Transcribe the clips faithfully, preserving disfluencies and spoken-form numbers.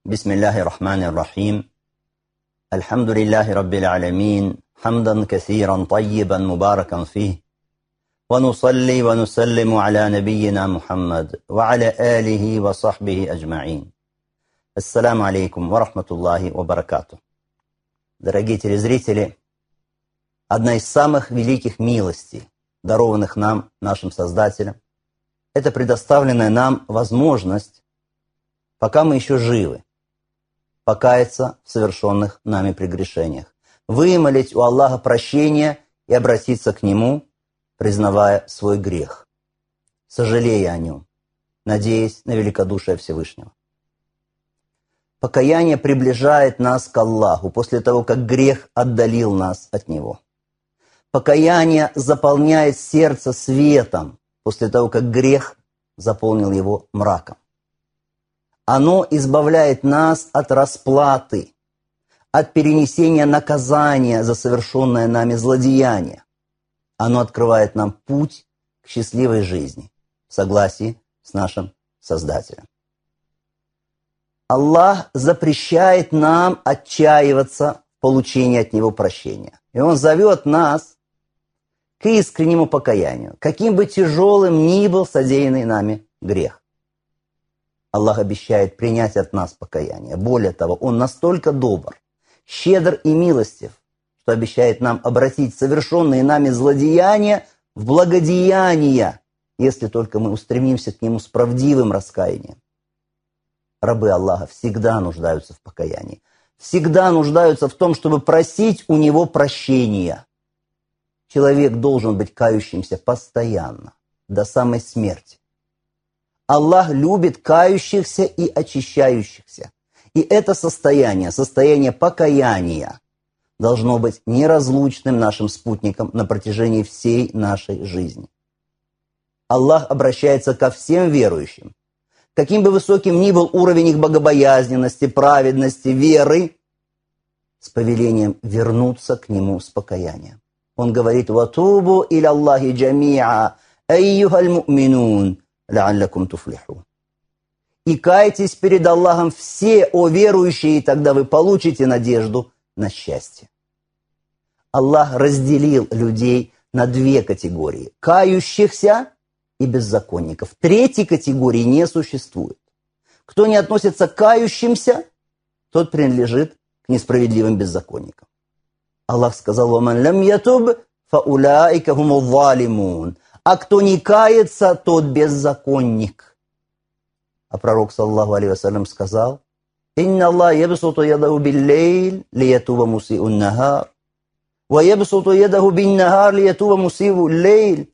بسم الله الرحمن الرحيم الحمد لله رب العالمين حمدا كثيرا طيبا مباركا فيه ونصلي ونسلم على نبينا محمد وعلى آله وصحبه أجمعين. Ассаламу алейкум ва рахматуллахи ва баракату. Дорогие телезрители, одна из самых великих милостей, дарованных нам, нашим Создателем, это предоставленная нам возможность, пока мы еще живы, покаяться в совершенных нами прегрешениях, вымолить у Аллаха прощения и обратиться к Нему, признавая свой грех, сожалея о нем, надеясь на великодушие Всевышнего. Покаяние приближает нас к Аллаху после того, как грех отдалил нас от Него. Покаяние заполняет сердце светом после того, как грех заполнил его мраком. Оно избавляет нас от расплаты, от перенесения наказания за совершенное нами злодеяние. Оно открывает нам путь к счастливой жизни в согласии с нашим Создателем. Аллах запрещает нам отчаиваться в получении от Него прощения. И Он зовет нас к искреннему покаянию, каким бы тяжелым ни был содеянный нами грех. Аллах обещает принять от нас покаяние. Более того, Он настолько добр, щедр и милостив, что обещает нам обратить совершенные нами злодеяния в благодеяния, если только мы устремимся к Нему с правдивым раскаянием. Рабы Аллаха всегда нуждаются в покаянии, всегда нуждаются в том, чтобы просить у Него прощения. Человек должен быть кающимся постоянно, до самой смерти. Аллах любит кающихся и очищающихся. И это состояние, состояние покаяния, должно быть неразлучным нашим спутником на протяжении всей нашей жизни. Аллах обращается ко всем верующим, каким бы высоким ни был уровень их богобоязненности, праведности, веры, с повелением вернуться к Нему с покаянием. Он говорит: «Ватубу иля Аллахи джамиа, айюхаль му'минун, ла'аллакум туфлихун». И кайтесь перед Аллахом все, о верующие, и тогда вы получите надежду на счастье. Аллах разделил людей на две категории: кающихся и беззаконников. Третьей категории не существует. Кто не относится к кающимся, тот принадлежит к несправедливым беззаконникам. Аллах сказал: «Ваман лам ятуб, фаулаика хумул залимун». А кто не кается, тот беззаконник. А пророк, саллаллаху алейхи вассалям, сказал: «Инна Аллах ябсуту ядаху биллейль лиятуба муси'ун нахар, ва ябсуту ядаху бин нахар лиятуба муси'у лейль».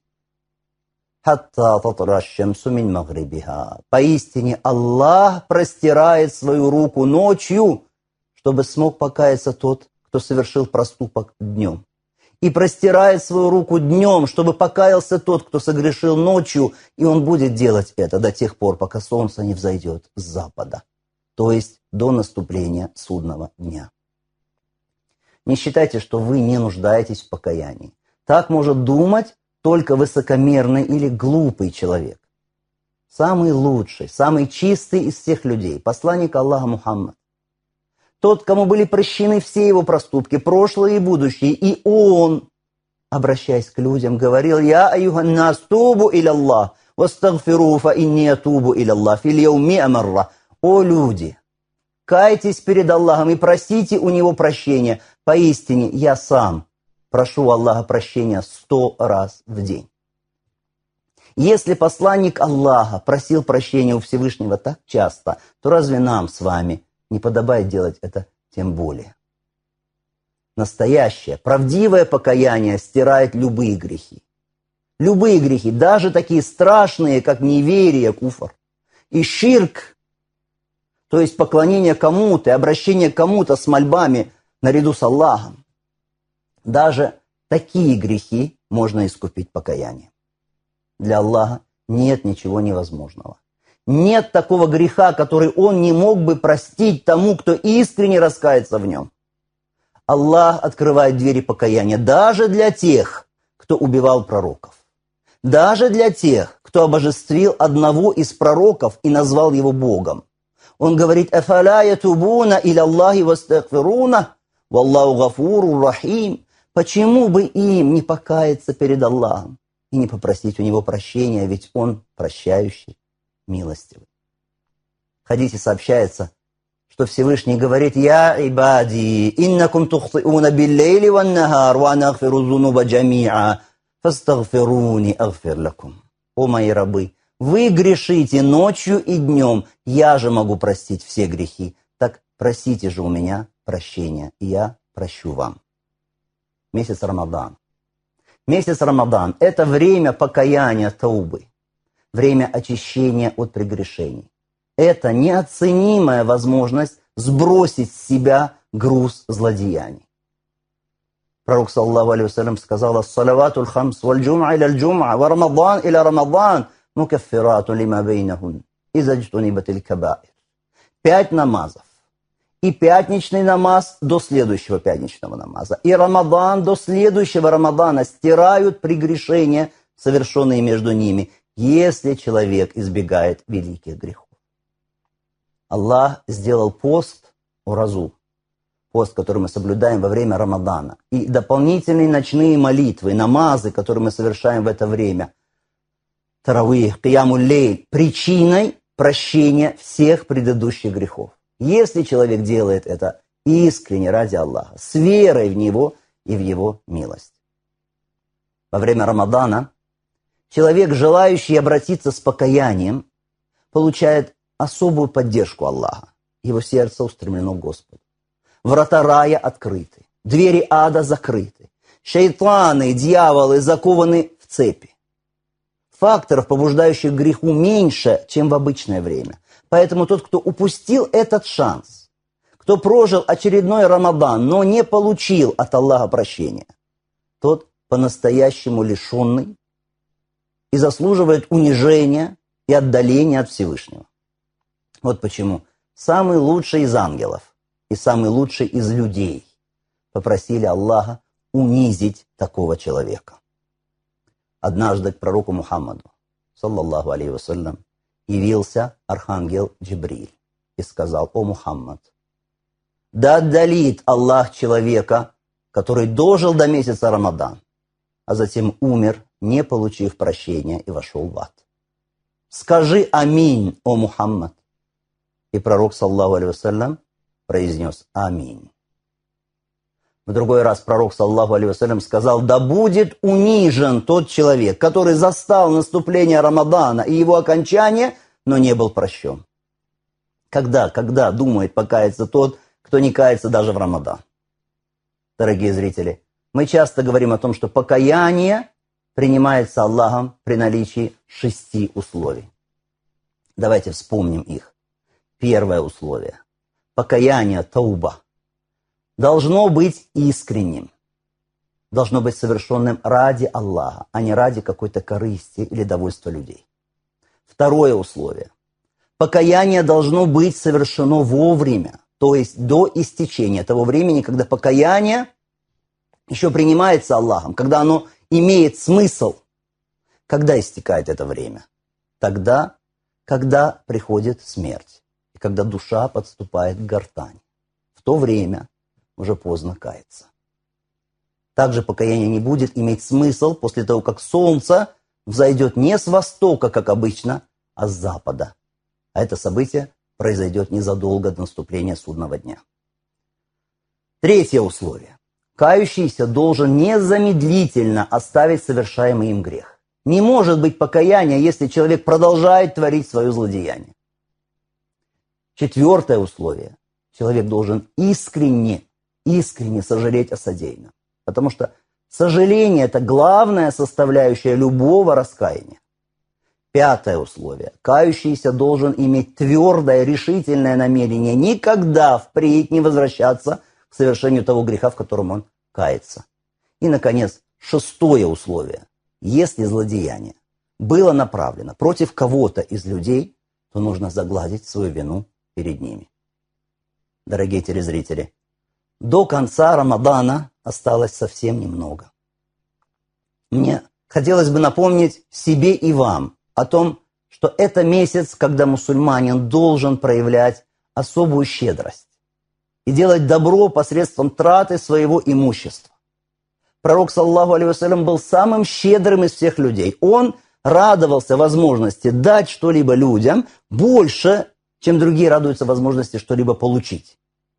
Поистине Аллах простирает свою руку ночью, чтобы смог покаяться тот, кто совершил проступок днем. И простирает свою руку днем, чтобы покаялся тот, кто согрешил ночью, и он будет делать это до тех пор, пока солнце не взойдет с запада, то есть до наступления судного дня. Не считайте, что вы не нуждаетесь в покаянии. Так может думать только высокомерный или глупый человек. Самый лучший, самый чистый из всех людей, посланник Аллаха Мухаммад. Тот, кому были прощены все его проступки, прошлые и будущие, и он, обращаясь к людям, говорил: «Я аюханнас тубу иля Аллах, вастагфиру фа инни атубу иля Аллах, фил яуми амарра». О люди, кайтесь перед Аллахом и просите у Него прощения. Поистине я сам прошу Аллаха прощения сто раз в день. Если посланник Аллаха просил прощения у Всевышнего так часто, то разве нам с вами не подобает делать это тем более? Настоящее, правдивое покаяние стирает любые грехи. Любые грехи, даже такие страшные, как неверие, куфр, и ширк, то есть поклонение кому-то и обращение к кому-то с мольбами наряду с Аллахом. Даже такие грехи можно искупить покаянием. Для Аллаха нет ничего невозможного. Нет такого греха, который Он не мог бы простить тому, кто искренне раскается в нем. Аллах открывает двери покаяния даже для тех, кто убивал пророков. Даже для тех, кто обожествил одного из пророков и назвал его Богом. Он говорит: «Афаля ятубуна иля Аллахи вастагфируна, валлаху гафурур рахим». Почему бы им не покаяться перед Аллахом и не попросить у Него прощения, ведь Он прощающий, милостивый. В хадисе сообщается, что Всевышний говорит: «Я ибади, иннакум тухтиуна биллейли ван нахар, ва ана агфиру зунуба джамиа, фастагфируни агфир лакум». О мои рабы, вы грешите ночью и днем, я же могу простить все грехи, так просите же у меня прощения, и я прощу вам. Месяц Рамадан. Месяц Рамадан – это время покаяния, таубы, время очищения от прегрешений. Это неоценимая возможность сбросить с себя груз злодеяний. Пророк, саллаллаху алейхи вассалям, сказал: «Ас-салаватуль хамс, валь-джум'a иля-джум'a, ва Рамадан иля Рамадан, мукаффиратун лима бейнахун, иза джтунибатиль кабаир». Пять намазов. И пятничный намаз до следующего пятничного намаза, и Рамадан до следующего Рамадана стирают прегрешения, совершенные между ними, если человек избегает великих грехов. Аллах сделал пост уразу, пост, который мы соблюдаем во время Рамадана, и дополнительные ночные молитвы, намазы, которые мы совершаем в это время, таравих, киямуль-лейль, причиной прощения всех предыдущих грехов. Если человек делает это искренне ради Аллаха, с верой в Него и в Его милость. Во время Рамадана человек, желающий обратиться с покаянием, получает особую поддержку Аллаха. Его сердце устремлено к Господу. Врата рая открыты, двери ада закрыты, шайтаны, дьяволы закованы в цепи. Факторов, побуждающих к греху, меньше, чем в обычное время. Поэтому тот, кто упустил этот шанс, кто прожил очередной Рамадан, но не получил от Аллаха прощения, тот по-настоящему лишенный и заслуживает унижения и отдаления от Всевышнего. Вот почему самый лучший из ангелов и самый лучший из людей попросили Аллаха унизить такого человека. Однажды к пророку Мухаммаду, саллаллаху алейхи вассалям, явился архангел Джибриль и сказал: «О Мухаммад, да отдалит Аллах человека, который дожил до месяца Рамадан, а затем умер, не получив прощения, и вошел в ад. Скажи аминь, о Мухаммад». И пророк, саллаллаху алейхи вассалям, произнес аминь. В другой раз пророк, саллаллаху алейхи вассалям, сказал: «Да будет унижен тот человек, который застал наступление Рамадана и его окончание, но не был прощен». Когда, когда думает покаяться тот, кто не кается даже в Рамадан? Дорогие зрители, мы часто говорим о том, что покаяние принимается Аллахом при наличии шести условий. Давайте вспомним их. Первое условие. Покаяние, тауба, должно быть искренним, должно быть совершенным ради Аллаха, а не ради какой-то корысти или довольства людей. Второе условие. Покаяние должно быть совершено вовремя, то есть до истечения того времени, когда покаяние еще принимается Аллахом, когда оно имеет смысл. Когда истекает это время? Тогда, когда приходит смерть, и когда душа подступает к гортани. В то время уже поздно каяться. Также покаяние не будет иметь смысл после того, как солнце взойдет не с востока, как обычно, а с запада. А это событие произойдет незадолго до наступления судного дня. Третье условие. Кающийся должен незамедлительно оставить совершаемый им грех. Не может быть покаяния, если человек продолжает творить свое злодеяние. Четвертое условие. Человек должен искренне искренне сожалеть о содеянном. Потому что сожаление – это главная составляющая любого раскаяния. Пятое условие. Кающийся должен иметь твердое, решительное намерение никогда впредь не возвращаться к совершению того греха, в котором он кается. И, наконец, шестое условие. Если злодеяние было направлено против кого-то из людей, то нужно загладить свою вину перед ними. Дорогие телезрители, до конца Рамадана осталось совсем немного. Мне хотелось бы напомнить себе и вам о том, что это месяц, когда мусульманин должен проявлять особую щедрость и делать добро посредством траты своего имущества. Пророк, саллаллаху алейхи вассалям, был самым щедрым из всех людей. Он радовался возможности дать что-либо людям больше, чем другие радуются возможности что-либо получить.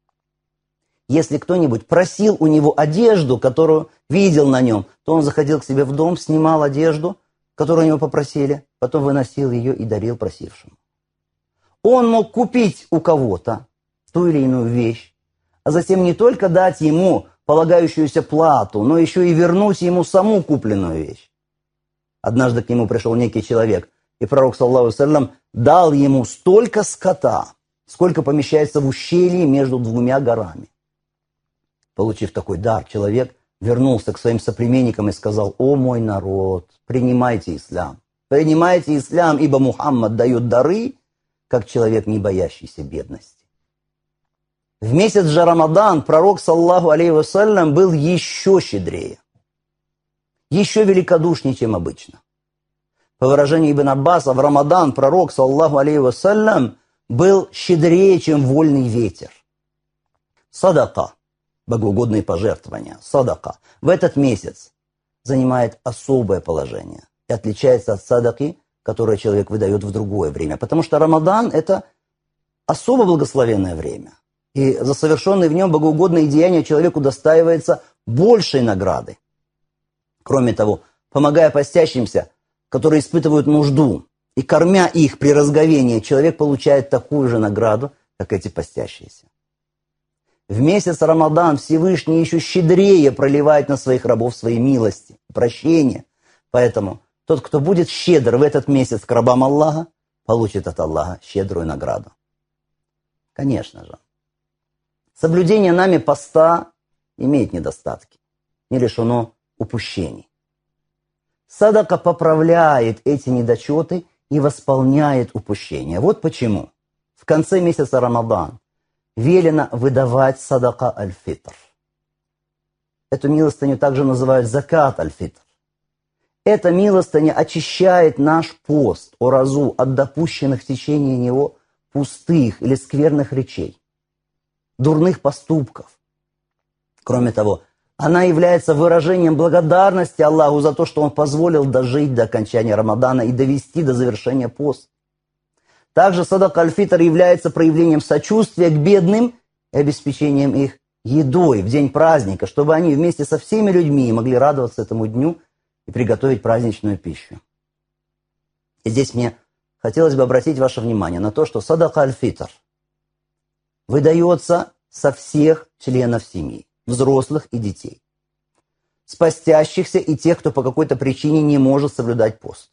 Если кто-нибудь просил у него одежду, которую видел на нем, то он заходил к себе в дом, снимал одежду, которую у него попросили, потом выносил ее и дарил просившему. Он мог купить у кого-то ту или иную вещь, а затем не только дать ему полагающуюся плату, но еще и вернуть ему саму купленную вещь. Однажды к нему пришел некий человек, и пророк, саллаллаху алейхи ва саллям, дал ему столько скота, сколько помещается в ущелье между двумя горами. Получив такой дар, человек вернулся к своим соплеменникам и сказал: «О мой народ, принимайте ислам, принимайте ислам, ибо Мухаммад дает дары, как человек, не боящийся бедности». В месяц же Рамадан пророк, саллаллаху алейхи ва саллям, был еще щедрее, еще великодушнее, чем обычно. По выражению Ибн Аббаса, в Рамадан пророк, саллаллаху алейхи ва саллям, был щедрее, чем вольный ветер. Садака, богоугодные пожертвования, садака, в этот месяц занимает особое положение и отличается от садаки, которое человек выдает в другое время. Потому что Рамадан – это особо благословенное время. И за совершенные в нем богоугодные деяния человеку достаивается большей награды. Кроме того, помогая постящимся, которые испытывают нужду, и кормя их при разговении, человек получает такую же награду, как эти постящиеся. В месяц Рамадан Всевышний еще щедрее проливает на своих рабов свои милости, прощения. Поэтому тот, кто будет щедр в этот месяц к рабам Аллаха, получит от Аллаха щедрую награду. Конечно же, соблюдение нами поста имеет недостатки, не лишено упущений. Садака поправляет эти недочеты и восполняет упущения. Вот почему в конце месяца Рамадан велено выдавать садака аль-фитр. Эту милостыню также называют закат аль-фитр. Эта милостыня очищает наш пост, оразу, от допущенных в течение него пустых или скверных речей, дурных поступков. Кроме того, она является выражением благодарности Аллаху за то, что Он позволил дожить до окончания Рамадана и довести до завершения поста. Также садака аль-фитр является проявлением сочувствия к бедным и обеспечением их едой в день праздника, чтобы они вместе со всеми людьми могли радоваться этому дню и приготовить праздничную пищу. И здесь мне хотелось бы обратить ваше внимание на то, что садака аль-фитр выдается со всех членов семьи, взрослых и детей, с постящихся и тех, кто по какой-то причине не может соблюдать пост.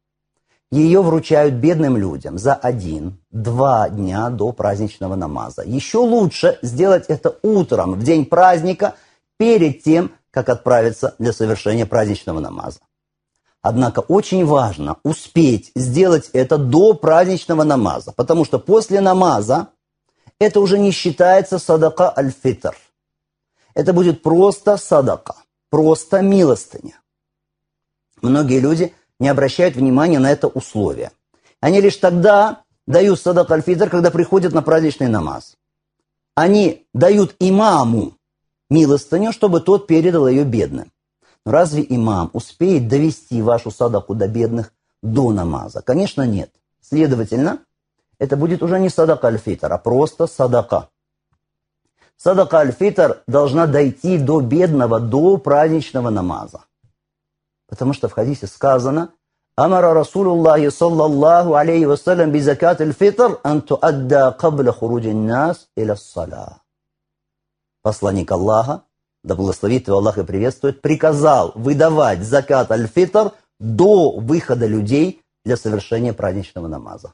Ее вручают бедным людям за один-два дня до праздничного намаза. Еще лучше сделать это утром, в день праздника, перед тем, как отправиться для совершения праздничного намаза. Однако очень важно успеть сделать это до праздничного намаза, потому что после намаза это уже не считается садака аль-фитр. Это будет просто садака, просто милостыня. Многие люди не обращают внимания на это условие. Они лишь тогда дают садака аль-фитр, когда приходят на праздничный намаз. Они дают имаму милостыню, чтобы тот передал ее бедным. Но разве имам успеет довести вашу садаку до бедных до намаза? Конечно, нет. Следовательно, это будет уже не садака аль-фитр, а просто садака. Садака аль-фитр должна дойти до бедного, до праздничного намаза. Потому что в хадисе сказано: «Амара Расулуллахи саллаллаху алейхи вассалям би закат аль-фитр ан туадда кабля хуруджин нас иля ссаля». Посланник Аллаха, да благословит его Аллах и приветствует, приказал выдавать закат аль-фитр до выхода людей для совершения праздничного намаза.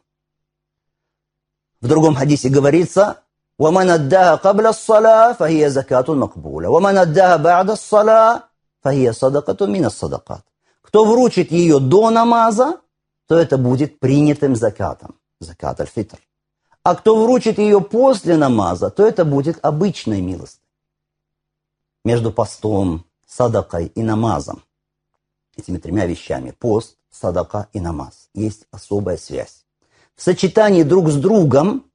В другом хадисе говорится: «Ваман аддаха кабля ссаля, фахия закатун макбуля, ваман аддаха ба'да ссаля, фахия садакатун мина садакат». Кто вручит ее до намаза, то это будет принятым закатом, закат аль-фитр. А кто вручит ее после намаза, то это будет обычной милостью. Между постом, садакой и намазом, этими тремя вещами, пост, садака и намаз, есть особая связь. В сочетании друг с другом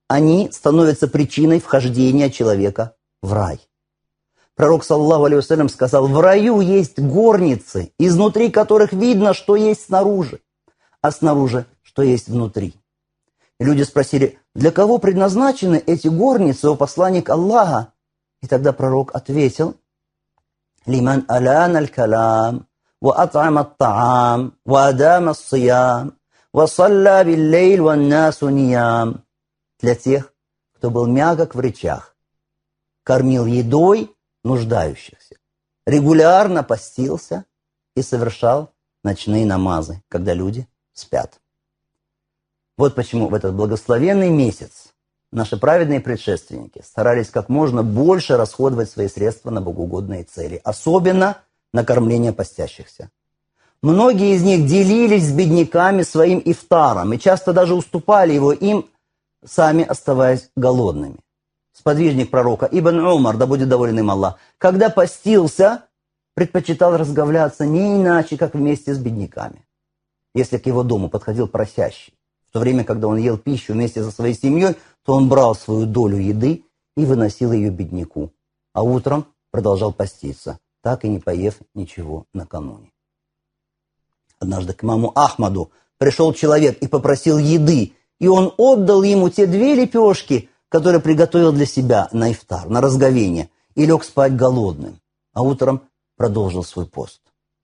они становятся причиной вхождения человека в рай. Пророк, саллаллаху алейхи вассалям, сказал: в раю есть горницы, изнутри которых видно, что есть снаружи, а снаружи, что есть внутри. И люди спросили: для кого предназначены эти горницы, о посланник Аллаха? И тогда пророк ответил: лиман алян аль-калам, ва ат'ам ат-та'ам, ва адам ас-сиям, ва салля бил-лейль ва насу ниям. Для тех, кто был мягок в речах, кормил едой нуждающихся, регулярно постился и совершал ночные намазы, когда люди спят. Вот почему в этот благословенный месяц наши праведные предшественники старались как можно больше расходовать свои средства на богоугодные цели, особенно на кормление постящихся. Многие из них делились с бедняками своим ифтаром и часто даже уступали его им, сами оставаясь голодными. Сподвижник пророка Ибн Умар, да будет доволен им Аллах, когда постился, предпочитал разговляться не иначе, как вместе с бедняками. Если к его дому подходил просящий, в то время, когда он ел пищу вместе со своей семьей, то он брал свою долю еды и выносил ее бедняку, а утром продолжал поститься, так и не поев ничего накануне. Однажды к имаму Ахмаду пришел человек и попросил еды, и он отдал ему те две лепешки, которые приготовил для себя на ифтар, на разговение, и лег спать голодным, а утром продолжил свой пост.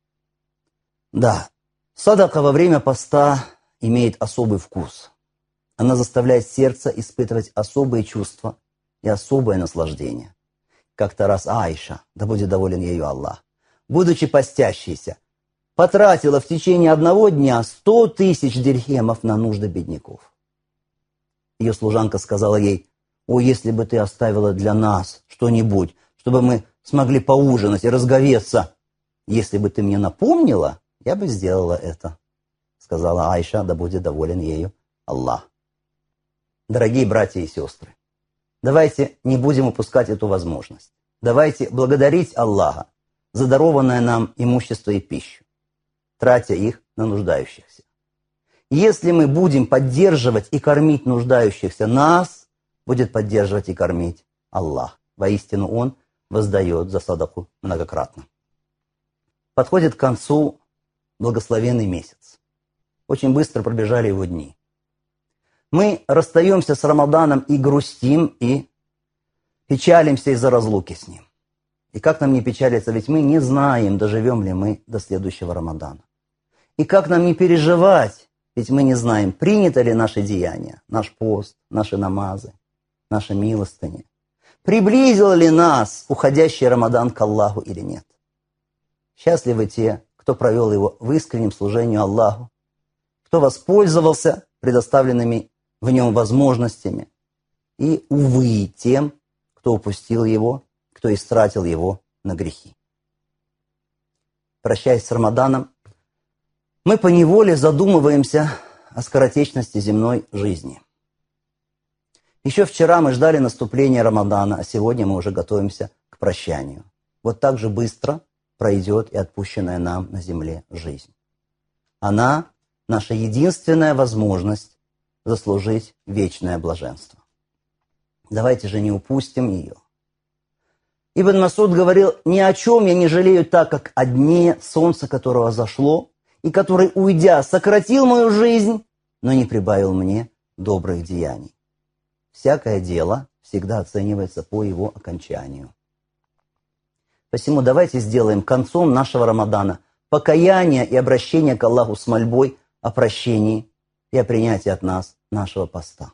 Да, садака во время поста имеет особый вкус. Она заставляет сердце испытывать особые чувства и особое наслаждение. Как-то раз Аиша, да будет доволен ею Аллах, будучи постящейся, потратила в течение одного дня сто тысяч дирхемов на нужды бедняков. Ее служанка сказала ей: «О, если бы ты оставила для нас что-нибудь, чтобы мы смогли поужинать и разговеться, если бы ты мне напомнила, я бы сделала это», сказала Аиша, да будет доволен ею Аллах. Дорогие братья и сестры, давайте не будем упускать эту возможность. Давайте благодарить Аллаха за дарованное нам имущество и пищу, тратя их на нуждающихся. Если мы будем поддерживать и кормить нуждающихся, нас будет поддерживать и кормить Аллах. Воистину Он воздает за садаку многократно. Подходит к концу благословенный месяц. Очень быстро пробежали его дни. Мы расстаемся с Рамаданом и грустим, и печалимся из-за разлуки с ним. И как нам не печалиться, ведь мы не знаем, доживем ли мы до следующего Рамадана. И как нам не переживать, ведь мы не знаем, принято ли наше деяние, наш пост, наши намазы, наши милостыни. Приблизил ли нас уходящий Рамадан к Аллаху или нет. Счастливы те, кто провел его в искреннем служении Аллаху, кто воспользовался предоставленными в нем возможностями, и, увы, тем, кто упустил его, кто истратил его на грехи. Прощаясь с Рамаданом, мы поневоле задумываемся о скоротечности земной жизни. Еще вчера мы ждали наступления Рамадана, а сегодня мы уже готовимся к прощанию. Вот так же быстро пройдет и отпущенная нам на земле жизнь. Она – наша единственная возможность заслужить вечное блаженство. Давайте же не упустим ее. Ибн Масуд говорил: «Ни о чем я не жалею так, как о дне, солнце которого зашло, и который, уйдя, сократил мою жизнь, но не прибавил мне добрых деяний». Всякое дело всегда оценивается по его окончанию. Посему давайте сделаем концом нашего Рамадана покаяние и обращение к Аллаху с мольбой о прощении и о принятии от нас нашего поста.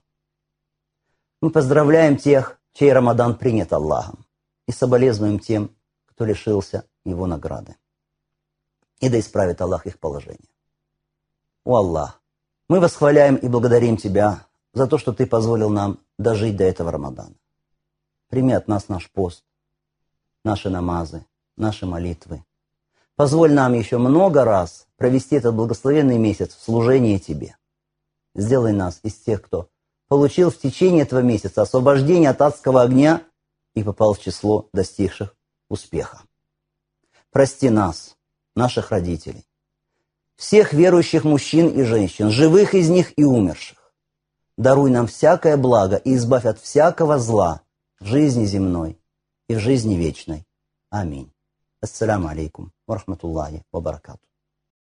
Мы поздравляем тех, чей Рамадан принят Аллахом, и соболезнуем тем, кто лишился его награды. И да исправит Аллах их положение. О Аллах, мы восхваляем и благодарим Тебя за то, что Ты позволил нам дожить до этого Рамадана. Прими от нас наш пост, наши намазы, наши молитвы. Позволь нам еще много раз провести этот благословенный месяц в служении Тебе. Сделай нас из тех, кто получил в течение этого месяца освобождение от адского огня и попал в число достигших успеха. Прости нас, наших родителей, всех верующих мужчин и женщин, живых из них и умерших. даруй нам всякое благо и избавь от всякого зла в жизни земной и в жизни вечной. Аминь. Ассаламу алейкум ва рахматуллахи ва баракату.